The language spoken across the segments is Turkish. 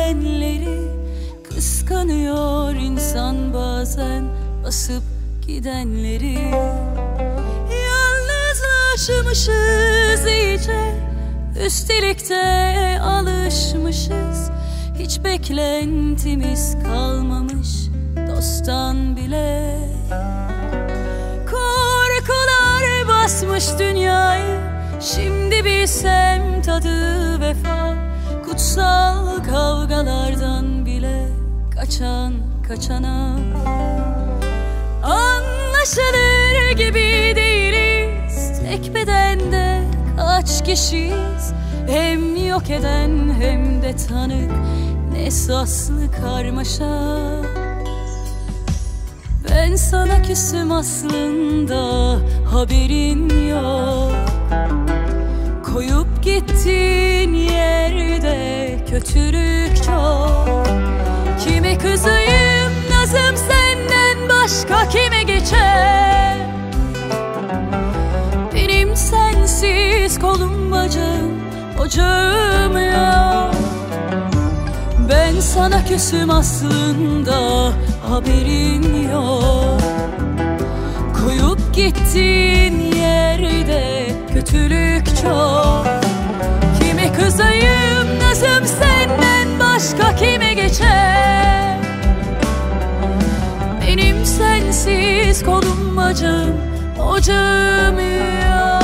sevenleri. Kıskanıyor insan bazen basıp gidenleri. Yalnızlaşmışız iyice, üstelik de alışmışız. Hiç beklentimiz kalmamış dosttan bile. Korkular basmış dünyayı, şimdi bilsem tadı vefa. Kutsal kavgalardan bile kaçan kaçana. Anlaşılır gibi değiliz, tek bedende kaç kişiyiz. Hem yok eden hem de tanık, ne esaslı karmaşa. Ben sana küsüm aslında, haberin yok. Koyup gittiğin yerde kötülük çok. Kime kızayım nazım senden başka kime geçer? Benim sensiz kolum bacım ocağım yok. Ben sana küsüm aslında, haberin yok. Koyup gittiğin yerde kötülük çok. Kime kızayım nazım senden başka kime geçer? Benim sensiz kolum bacım ocağım yok.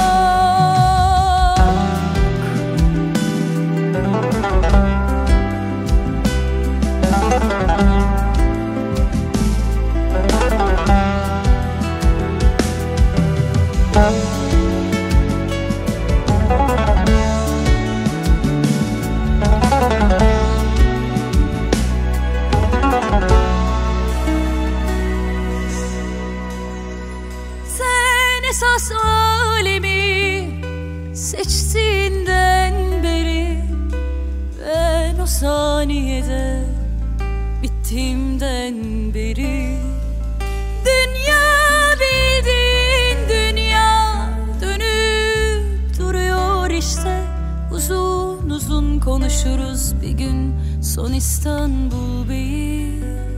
Sen esas alemi seçtiğinden beri, ben o saniyede bittiğimden beri. Dünya bildiğin dünya dönüp duruyor işte. Uzun uzun konuşuruz bir gün son İstanbul Bey'i.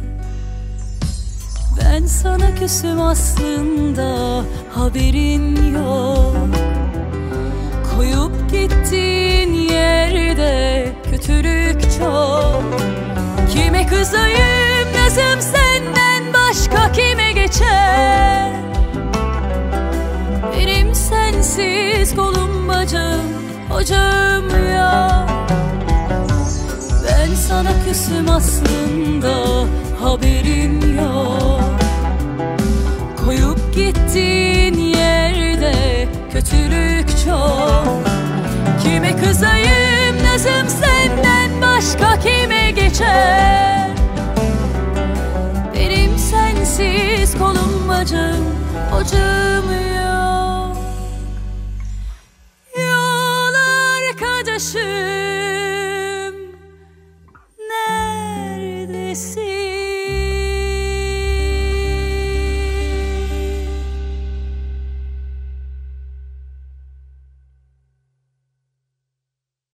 Ben sana küsüm aslında, haberin yok. Koyup gittiğin yerde kötülük çok. Kime kızayım nazım senden başka kime geçer? Benim sensiz kolum bacım ocağım yok. Ben sana küsüm aslında, haberin yok. Koyup gittiğin yerde kötülük çok. Kime kızayım nazım senden başka kime geçer? Benim sensiz kolum bacım ocağım yok.